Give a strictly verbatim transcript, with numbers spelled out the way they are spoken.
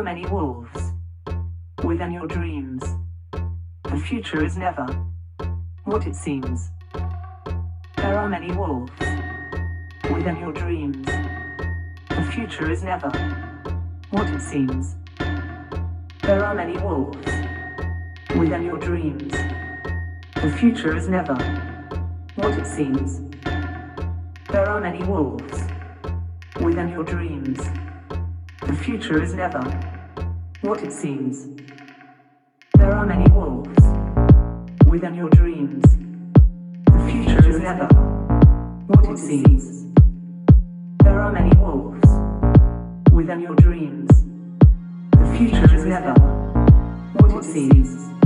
are many wolves within your dreams. The future is never what it seems. There are many wolves within your dreams. The future is never what it seems. There are many wolves within your dreams. The future is never what it seems. There are many wolves within your dreams. The future is never what it seems. There are many wolves within your dreams. The future is never what it seems. There are many wolves within your dreams. The future is never what it seems.